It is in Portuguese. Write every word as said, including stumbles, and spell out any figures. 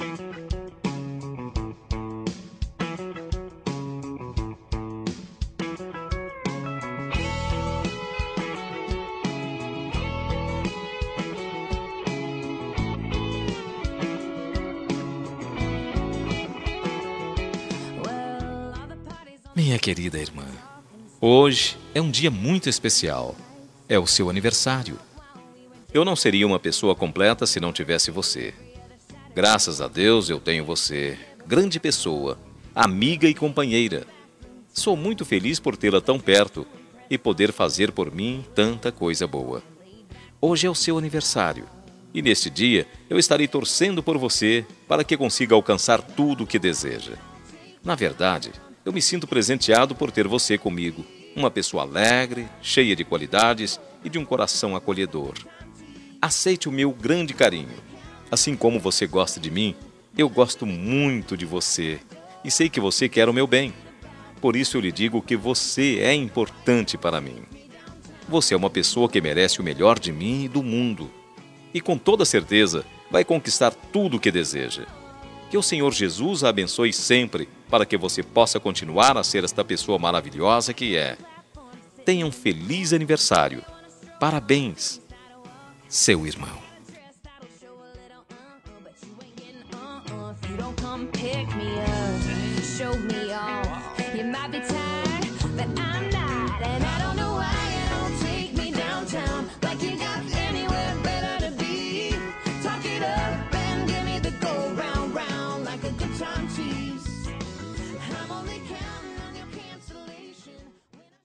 Minha querida irmã, hoje é um dia muito especial. É o seu aniversário. Eu não seria uma pessoa completa se não tivesse você. Graças a Deus eu tenho você, grande pessoa, amiga e companheira. Sou muito feliz por tê-la tão perto e poder fazer por mim tanta coisa boa. Hoje é o seu aniversário e neste dia eu estarei torcendo por você para que consiga alcançar tudo o que deseja. Na verdade, eu me sinto presenteado por ter você comigo, uma pessoa alegre, cheia de qualidades e de um coração acolhedor. Aceite o meu grande carinho. Assim como você gosta de mim, eu gosto muito de você e sei que você quer o meu bem. Por isso eu lhe digo que você é importante para mim. Você é uma pessoa que merece o melhor de mim e do mundo. E com toda certeza vai conquistar tudo o que deseja. Que o Senhor Jesus a abençoe sempre para que você possa continuar a ser esta pessoa maravilhosa que é. Tenha um feliz aniversário. Parabéns, seu irmão.